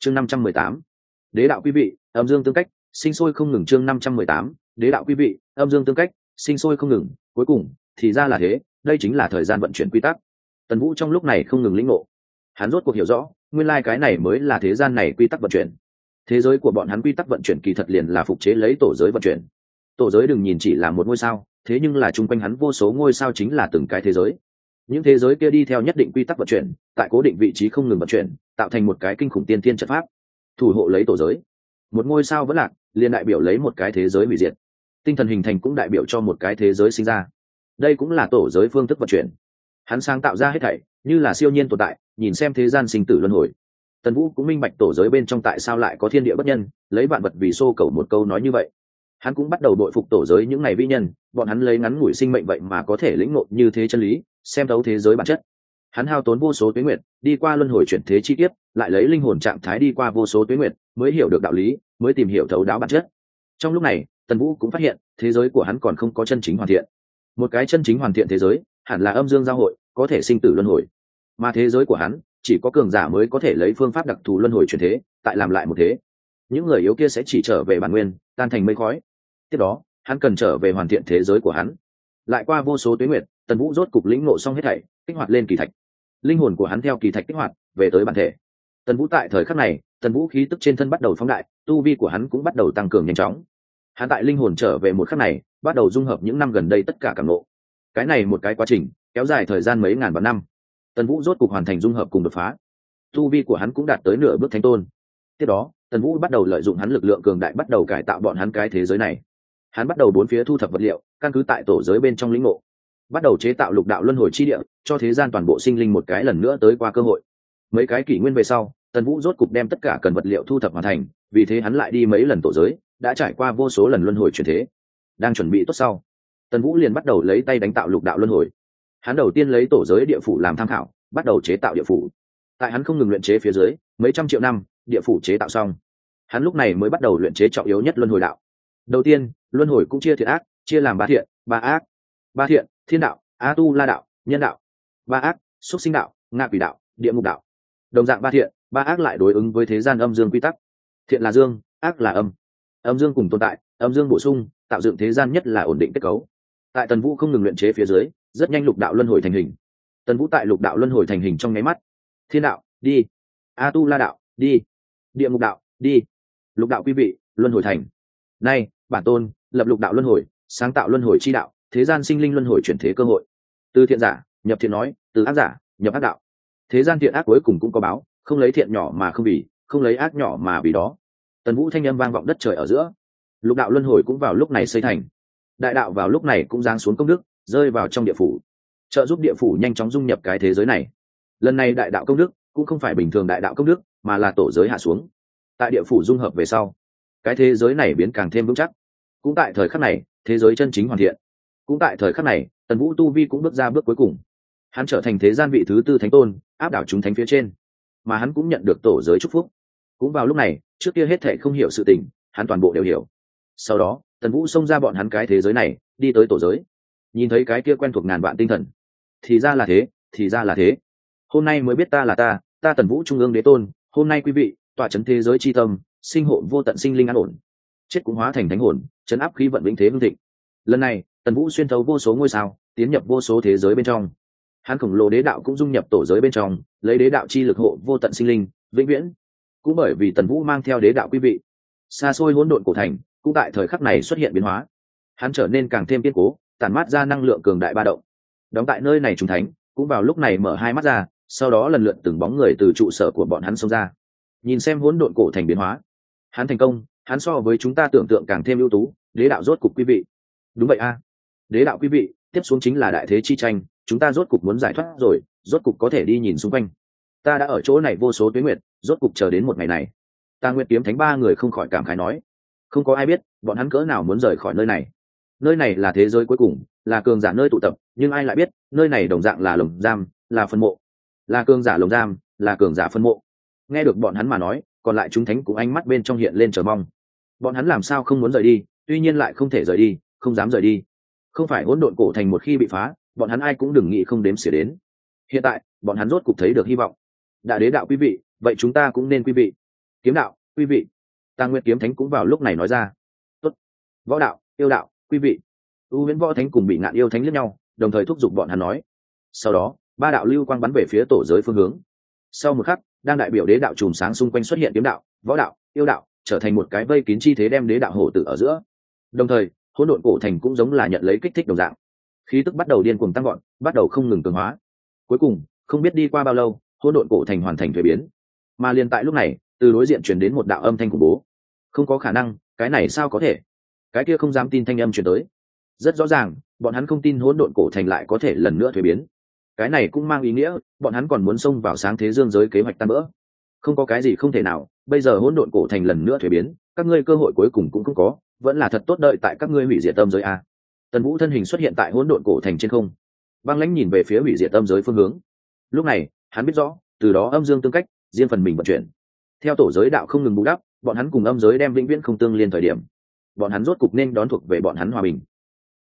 chương 518. Đế đạo quý vị, âm dương tương cách, sinh sôi không ngừng. Chương 518. Đế đạo quý vị, âm dương tương cách, sinh sôi không ngừng. Cuối cùng thì ra là thế, đây chính là thời gian vận chuyển quy tắc. Tần Vũ trong lúc này không ngừng lĩnh ngộ, hắn rốt cuộc hiểu rõ, nguyên lai cái này mới là thế gian này quy tắc vận chuyển. Thế giới của bọn hắn quy tắc vận chuyển kỳ thật liền là phục chế lấy tổ giới vận chuyển. Tổ giới đừng nhìn chỉ là một ngôi sao, thế nhưng là chung quanh hắn vô số ngôi sao chính là từng cái thế giới. Những thế giới kia đi theo nhất định quy tắc vận chuyển, tại cố định vị trí không ngừng vận chuyển, tạo thành một cái kinh khủng tiên thiên trận pháp, thủ hộ lấy tổ giới. Một ngôi sao vẫn lạc, liền đại biểu lấy một cái thế giới hủy diệt. Tinh thần hình thành cũng đại biểu cho một cái thế giới sinh ra. Đây cũng là tổ giới phương thức vận chuyển. Hắn sáng tạo ra hết thảy, như là siêu nhiên tồn tại, nhìn xem thế gian sinh tử luân hồi. Tần Vũ cũng minh bạch tổ giới bên trong tại sao lại có thiên địa bất nhân, lấy vạn vật vì xô cầu một câu nói như vậy. Hắn cũng bắt đầu đội phục tổ giới những ngày vĩ nhân, bọn hắn lấy ngắn ngủi sinh mệnh vậy mà có thể lĩnh ngộ như thế chân lý, xem thấu thế giới bản chất. Hắn hao tốn vô số tuế nguyệt, đi qua luân hồi chuyển thế chi tiết, lại lấy linh hồn trạng thái đi qua vô số tuế nguyệt, mới hiểu được đạo lý, mới tìm hiểu thấu đáo bản chất. Trong lúc này, Tần Vũ cũng phát hiện, thế giới của hắn còn không có chân chính hoàn thiện. Một cái chân chính hoàn thiện thế giới, hẳn là âm dương giao hội, có thể sinh tử luân hồi. Mà thế giới của hắn, chỉ có cường giả mới có thể lấy phương pháp đặc thù luân hồi chuyển thế, tại làm lại một thế. Những người yếu kia sẽ chỉ trở về bản nguyên, tan thành mây khói. Tiếp đó, hắn cần trở về hoàn thiện thế giới của hắn. Lại qua vô số tuế nguyệt, Tần Vũ rốt cục lĩnh ngộ xong hết thảy, kích hoạt lên kỳ thạch. Linh hồn của hắn theo kỳ thạch kích hoạt, về tới bản thể. Tần Vũ tại thời khắc này, Tần Vũ khí tức trên thân bắt đầu phóng đại, tu vi của hắn cũng bắt đầu tăng cường nhanh chóng. Hắn tại linh hồn trở về một khắc này, bắt đầu dung hợp những năm gần đây tất cả cảm ngộ. Cái này một cái quá trình, kéo dài thời gian mấy ngàn vạn năm. Tần Vũ rốt cục hoàn thành dung hợp cùng đột phá. Tu vi của hắn cũng đạt tới nửa bước thánh tôn. Tiếp đó, Tần Vũ bắt đầu lợi dụng hắn lực lượng cường đại bắt đầu cải tạo bọn hắn cái thế giới này. Hắn bắt đầu bốn phía thu thập vật liệu, căn cứ tại tổ giới bên trong lĩnh ngộ, bắt đầu chế tạo lục đạo luân hồi chi địa, cho thế gian toàn bộ sinh linh một cái lần nữa tới qua cơ hội. Mấy cái kỷ nguyên về sau, Tần Vũ rốt cục đem tất cả cần vật liệu thu thập hoàn thành, vì thế hắn lại đi mấy lần tổ giới, đã trải qua vô số lần luân hồi chuyển thế. Đang chuẩn bị tốt sau, Tần Vũ liền bắt đầu lấy tay đánh tạo lục đạo luân hồi. Hắn đầu tiên lấy tổ giới địa phủ làm tham khảo, bắt đầu chế tạo địa phủ. Tại hắn không ngừng luyện chế phía dưới, mấy trăm triệu năm, địa phủ chế tạo xong. Hắn lúc này mới bắt đầu luyện chế trọng yếu nhất luân hồi đạo. Đầu tiên, luân hồi cũng chia thiện ác, chia làm ba thiện, ba ác. Ba thiện: thiên đạo, a tu la đạo, nhân đạo. Ba ác: xuất sinh đạo, ngạ quỷ đạo, địa ngục đạo. Đồng dạng ba thiện, ba ác lại đối ứng với thế gian âm dương quy tắc. Thiện là dương, ác là âm. Âm dương cùng tồn tại, âm dương bổ sung, tạo dựng thế gian nhất là ổn định kết cấu. Tại Tần Vũ không ngừng luyện chế phía dưới, rất nhanh lục đạo luân hồi thành hình. Tần Vũ tại lục đạo luân hồi thành hình trong nháy mắt. Thiên đạo, đi. A tu la đạo, đi. Địa ngục đạo, đi. Lục đạo quý vị, luân hồi thành. Nay, bản tôn lập lục đạo luân hồi, sáng tạo luân hồi chi đạo, thế gian sinh linh luân hồi chuyển thế cơ hội. Từ thiện giả nhập thiện nói, từ ác giả nhập ác đạo. Thế gian thiện ác cuối cùng cũng có báo, không lấy thiện nhỏ mà không vì, không lấy ác nhỏ mà vì đó. Tần Vũ thanh âm vang vọng đất trời ở giữa. Lục đạo luân hồi cũng vào lúc này xây thành. Đại đạo vào lúc này cũng giáng xuống công đức, rơi vào trong địa phủ, trợ giúp địa phủ nhanh chóng dung nhập cái thế giới này. Lần này đại đạo công đức cũng không phải bình thường đại đạo công đức, mà là tổ giới hạ xuống. Tại địa phủ dung hợp về sau, cái thế giới này biến càng thêm vững chắc. Cũng tại thời khắc này, thế giới chân chính hoàn thiện. Cũng tại thời khắc này, Tần Vũ tu vi cũng bước ra bước cuối cùng. Hắn trở thành thế gian vị thứ tư thánh tôn, áp đảo chúng thánh phía trên, mà hắn cũng nhận được tổ giới chúc phúc. Cũng vào lúc này, trước kia hết thảy không hiểu sự tình, hắn toàn bộ đều hiểu. Sau đó, Tần Vũ xông ra bọn hắn cái thế giới này, đi tới tổ giới. Nhìn thấy cái kia quen thuộc ngàn vạn tinh thần, thì ra là thế, thì ra là thế. Hôm nay mới biết ta là ta Tần Vũ trung ương đế tôn, hôm nay quý vị, tọa trấn thế giới chi tâm, sinh hộ vô tận sinh linh an ổn. Chết cũng hóa thành thánh hồn, trấn áp khí vận vĩnh thế hưng thịnh. Lần này, Tần Vũ xuyên thấu vô số ngôi sao, tiến nhập vô số thế giới bên trong. Hắn khổng lồ đế đạo cũng dung nhập tổ giới bên trong, lấy đế đạo chi lực hộ vô tận sinh linh, vĩnh viễn. Cũng bởi vì Tần Vũ mang theo đế đạo quý vị, xa xôi hỗn độn cổ thành, cũng tại thời khắc này xuất hiện biến hóa. Hắn trở nên càng thêm kiên cố, tản mát ra năng lượng cường đại ba động. Đóng tại nơi này trùng thánh, cũng vào lúc này mở hai mắt ra, sau đó lần lượt từng bóng người từ trụ sở của bọn hắn xông ra. Nhìn xem hỗn độn cổ thành biến hóa, hắn thành công, hắn so với chúng ta tưởng tượng càng thêm ưu tú, đế đạo rốt cục quý vị. Đúng vậy a, đế đạo quý vị, tiếp xuống chính là đại thế chi tranh, chúng ta rốt cục muốn giải thoát rồi, rốt cục có thể đi nhìn xung quanh. Ta đã ở chỗ này vô số tuế nguyệt, rốt cục chờ đến một ngày này. Ta Nguyệt Kiếm Thánh ba người không khỏi cảm khái nói, không có ai biết bọn hắn cỡ nào muốn rời khỏi nơi này. Nơi này là thế giới cuối cùng, là cường giả nơi tụ tập, nhưng ai lại biết nơi này đồng dạng là lồng giam, là phân mộ. Là cường giả lồng giam, là cường giả phân mộ. Nghe được bọn hắn mà nói, còn lại chúng thánh cũng ánh mắt bên trong hiện lên chờ mong. Bọn hắn làm sao không muốn rời đi, tuy nhiên lại không thể rời đi, không dám rời đi. Không phải hỗn độn cổ thành một khi bị phá, bọn hắn ai cũng đừng nghĩ không đếm xỉa đến. Hiện tại, bọn hắn rốt cục thấy được hy vọng. Đã đế đạo quý vị, vậy chúng ta cũng nên quý vị. kiếm đạo, quý vị. Tàng Nguyệt kiếm thánh cũng vào lúc này nói ra. Tốt. Võ đạo, yêu đạo, quý vị. U Huyễn Võ Thánh cùng Bị Ngạn yêu thánh liếc nhau, đồng thời thúc giục bọn hắn nói. Sau đó, ba đạo lưu quang bắn về phía tổ giới phương hướng. Sau một khắc, đang đại biểu đế đạo chùm sáng xung quanh xuất hiện kiếm đạo, võ đạo, yêu đạo, trở thành một cái vây kín chi thế đem đế đạo hổ tử ở giữa. Đồng thời, hỗn độn cổ thành cũng giống là nhận lấy kích thích đồng dạng, khí tức bắt đầu điên cuồng tăng gọn, bắt đầu không ngừng cường hóa. Cuối cùng, không biết đi qua bao lâu, hỗn độn cổ thành hoàn thành thuế biến. Mà liền tại lúc này, từ đối diện truyền đến một đạo âm thanh khủng bố. Không có khả năng, cái này sao có thể? Cái kia không dám tin thanh âm truyền tới. Rất rõ ràng, bọn hắn không tin hỗn độn cổ thành lại có thể lần nữa thuế biến. Cái này cũng mang ý nghĩa, bọn hắn còn muốn xông vào sáng thế dương giới kế hoạch tan vỡ. Không có cái gì không thể nào, bây giờ hỗn độn cổ thành lần nữa thuế biến, các ngươi cơ hội cuối cùng cũng không có, vẫn là thật tốt đợi tại các ngươi hủy diệt tâm giới a. Tần Vũ thân hình xuất hiện tại hỗn độn cổ thành trên không, băng lãnh nhìn về phía hủy diệt tâm giới phương hướng. Lúc này, hắn biết rõ, từ đó âm dương tương cách, riêng phần mình vận chuyển. Theo tổ giới đạo không ngừng bù đắp, bọn hắn cùng âm giới đem vĩnh viễn không tương liên thời điểm, bọn hắn rốt cục nên đón thuộc về bọn hắn hòa bình.